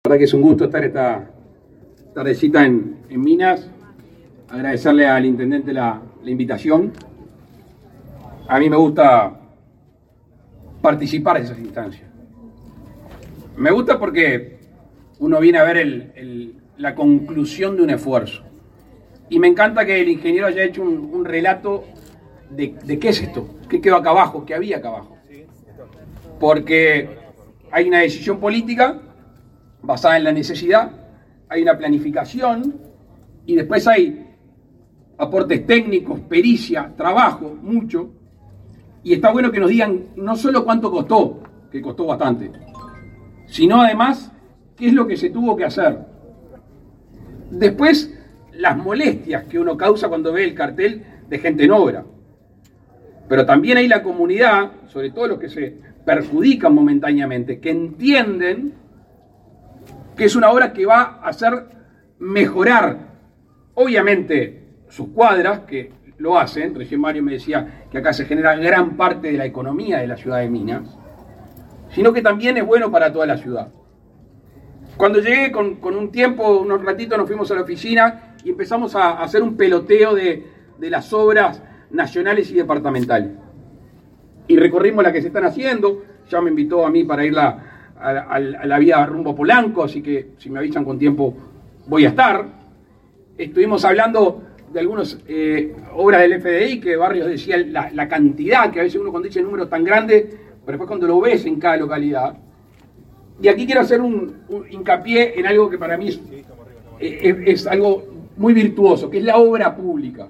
verdad que es un gusto estar esta tardecita en Minas. Agradecerle al intendente la invitación. A mí me gusta participar de esas instancias. Me gusta porque uno viene a ver la conclusión de un esfuerzo. Y me encanta que el ingeniero haya hecho un relato de qué es esto, qué quedó acá abajo, qué había acá abajo. Porque hay una decisión política basada en la necesidad, hay una planificación y después hay aportes técnicos, pericia, trabajo, mucho. Y está bueno que nos digan no solo cuánto costó, que costó bastante, sino además qué es lo que se tuvo que hacer. Después, las molestias que uno causa cuando ve el cartel de gente en obra. Pero también hay la comunidad, sobre todo los que se perjudican momentáneamente, que entienden que es una obra que va a hacer mejorar, obviamente, sus cuadras, que lo hacen. Recién Mario me decía que acá se genera gran parte de la economía de la ciudad de Minas, sino que también es bueno para toda la ciudad. Cuando llegué con un tiempo, unos ratitos, nos fuimos a la oficina y empezamos a hacer un peloteo de las obras nacionales y departamentales. Y recorrimos las que se están haciendo. Ya me invitó a mí para ir a la vía rumbo Polanco, así que si me avisan con tiempo voy a estar. Estuvimos hablando de algunas obras del FDI, que Barrios decía la cantidad, que a veces uno cuando dice números tan grandes, pero después cuando lo ves en cada localidad. Y aquí quiero hacer un hincapié en algo que para mí es algo muy virtuoso, que es la obra pública.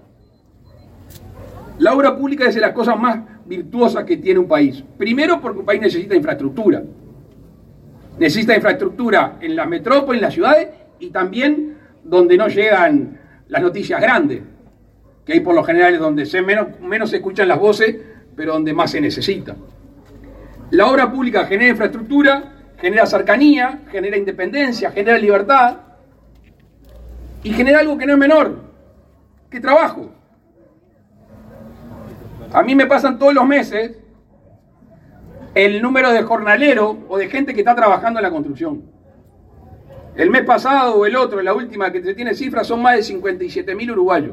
La obra pública es de las cosas más virtuosas que tiene un país. Primero porque un país necesita infraestructura. Necesita infraestructura en las metrópolis, en las ciudades, y también donde no llegan las noticias grandes, que hay por lo general donde menos se escuchan las voces, pero donde más se necesita. La obra pública genera infraestructura, genera cercanía, genera independencia, genera libertad, y genera algo que no es menor, que trabajo. A mí me pasan todos los meses el número de jornaleros o de gente que está trabajando en la construcción. El mes pasado o el otro, la última que se tiene cifras, son más de 57.000 uruguayos.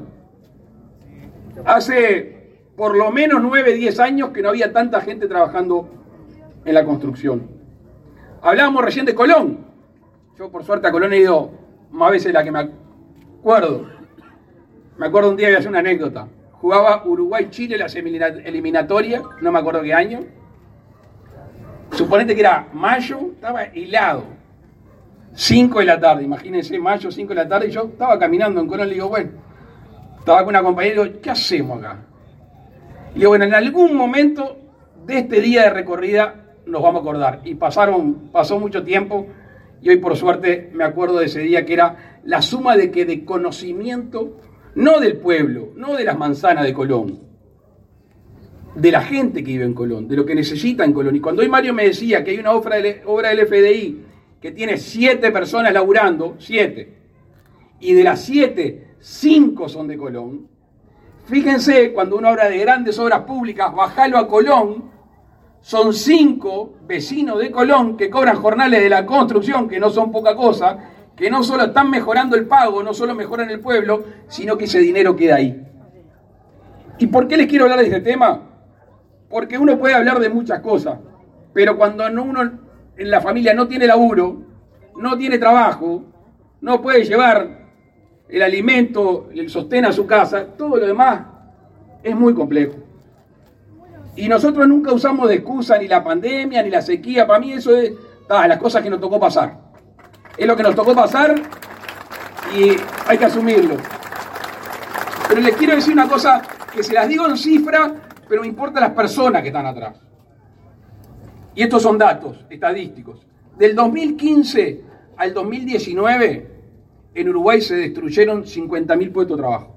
Hace por lo menos 9, 10 años que no había tanta gente trabajando en la construcción. Hablábamos recién de Colón. Yo por suerte a Colón he ido más veces de la que me acuerdo. Me acuerdo un día, voy a hacer una anécdota. Jugaba Uruguay-Chile las eliminatorias, no me acuerdo qué año. Suponete que era mayo, estaba helado. 5 de la tarde, imagínense, mayo, 5 de la tarde, y yo estaba caminando en Colón, le digo, bueno, estaba con una compañera y digo, ¿qué hacemos acá? Y le digo, bueno, en algún momento de este día de recorrida nos vamos a acordar. Y pasó mucho tiempo, y hoy por suerte me acuerdo de ese día, que era la suma de conocimiento, no del pueblo, no de las manzanas de Colón, de la gente que vive en Colón, de lo que necesita en Colón. Y cuando hoy Mario me decía que hay una obra del FDI que tiene 7 personas laburando, 7, y de las 7, 5 son de Colón, fíjense, cuando uno habla de grandes obras públicas, bajalo a Colón, son 5 vecinos de Colón que cobran jornales de la construcción, que no son poca cosa, que no solo están mejorando el pago, no solo mejoran el pueblo, sino que ese dinero queda ahí. ¿Y por qué les quiero hablar de este tema? Porque uno puede hablar de muchas cosas, pero cuando uno en la familia no tiene laburo, no tiene trabajo, no puede llevar el alimento, el sostén a su casa, todo lo demás es muy complejo. Y nosotros nunca usamos de excusa ni la pandemia, ni la sequía. Para mí eso es las cosas que nos tocó pasar. Es lo que nos tocó pasar y hay que asumirlo. Pero les quiero decir una cosa que se las digo en cifra, pero me importan las personas que están atrás. Y estos son datos estadísticos. Del 2015 al 2019, en Uruguay se destruyeron 50.000 puestos de trabajo.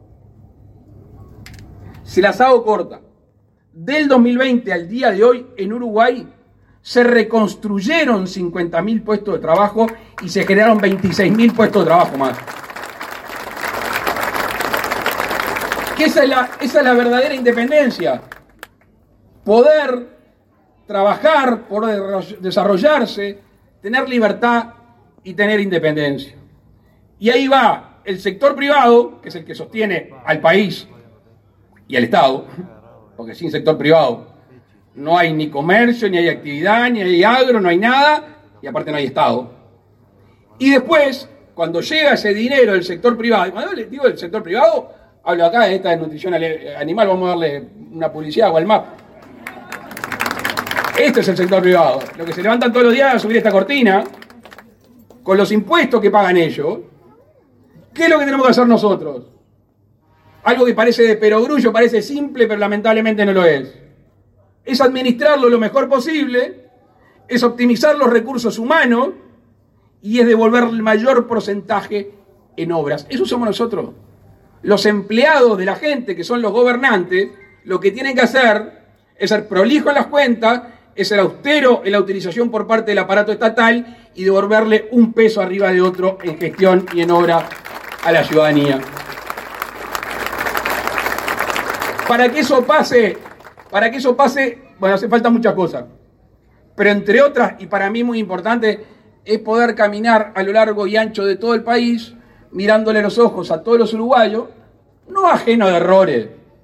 Se las hago corta. Del 2020 al día de hoy, en Uruguay, se reconstruyeron 50.000 puestos de trabajo y se generaron 26.000 puestos de trabajo más. Que esa es la verdadera independencia. Poder trabajar, poder desarrollarse, tener libertad y tener independencia. Y ahí va el sector privado, que es el que sostiene al país y al Estado, porque sin sector privado no hay ni comercio, ni hay actividad, ni hay agro, no hay nada, y aparte no hay Estado. Y después, cuando llega ese dinero del sector privado, y cuando les digo del sector privado, hablo acá de esta de nutrición animal, vamos a darle una publicidad o al MAP. Esto es el sector privado, lo que se levantan todos los días a subir esta cortina, con los impuestos que pagan ellos. ¿Qué es lo que tenemos que hacer nosotros? Algo que parece de perogrullo, parece simple, pero lamentablemente no lo es. Es administrarlo lo mejor posible, es optimizar los recursos humanos y es devolver el mayor porcentaje en obras. Eso somos nosotros. Los empleados de la gente, que son los gobernantes, lo que tienen que hacer es ser prolijo en las cuentas, es ser austero en la utilización por parte del aparato estatal y devolverle un peso arriba de otro en gestión y en obra a la ciudadanía. Para que eso pase, bueno, hace falta muchas cosas. Pero entre otras, y para mí muy importante, es poder caminar a lo largo y ancho de todo el país, mirándole los ojos a todos los uruguayos, no ajeno de errores,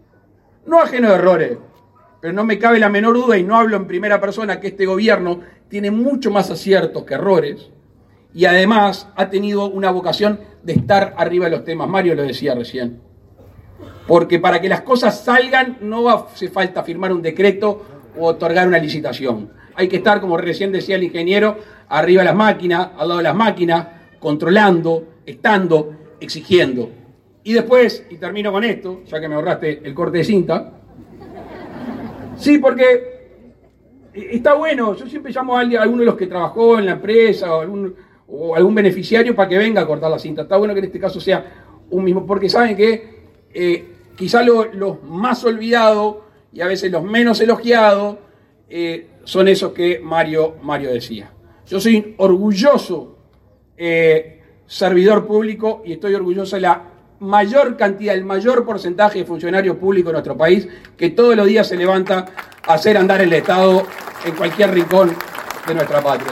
pero no me cabe la menor duda, y no hablo en primera persona, que este gobierno tiene mucho más aciertos que errores, y además ha tenido una vocación de estar arriba de los temas. Mario lo decía recién. Porque para que las cosas salgan no hace falta firmar un decreto o otorgar una licitación. Hay que estar, como recién decía el ingeniero, arriba de las máquinas, al lado de las máquinas, controlando, estando, exigiendo. Y después, y termino con esto, ya que me ahorraste el corte de cinta. Sí, porque está bueno, yo siempre llamo a alguno de los que trabajó en la empresa o algún beneficiario para que venga a cortar la cinta. Está bueno que en este caso sea un mismo, porque saben que quizá los más olvidados y a veces los menos elogiados son esos que Mario decía. Yo soy orgulloso servidor público y estoy orgulloso de la mayor cantidad, el mayor porcentaje de funcionarios públicos en nuestro país que todos los días se levanta a hacer andar el Estado en cualquier rincón de nuestra patria.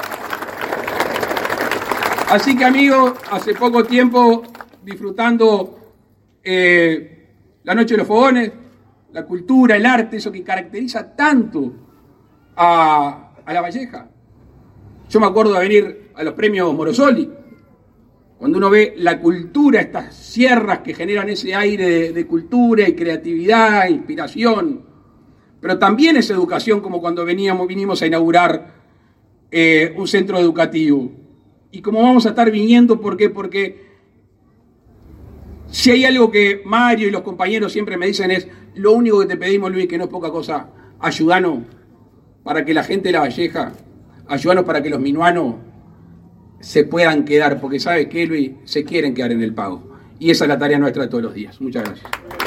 Así que, amigos, hace poco tiempo disfrutando la Noche de los Fogones, la cultura, el arte, eso que caracteriza tanto a La Valleja. Yo me acuerdo de venir a los premios Morosoli, cuando uno ve la cultura, estas sierras que generan ese aire de cultura y creatividad, inspiración, pero también es educación, como cuando vinimos a inaugurar un centro educativo. Y como vamos a estar viniendo, ¿por qué? Porque si hay algo que Mario y los compañeros siempre me dicen es, lo único que te pedimos, Luis, que no es poca cosa, ayúdanos para que la gente de La Valleja, ayúdanos para que los minuanos se puedan quedar, porque ¿sabes qué, Luis? Se quieren quedar en el pago. Y esa es la tarea nuestra de todos los días. Muchas gracias.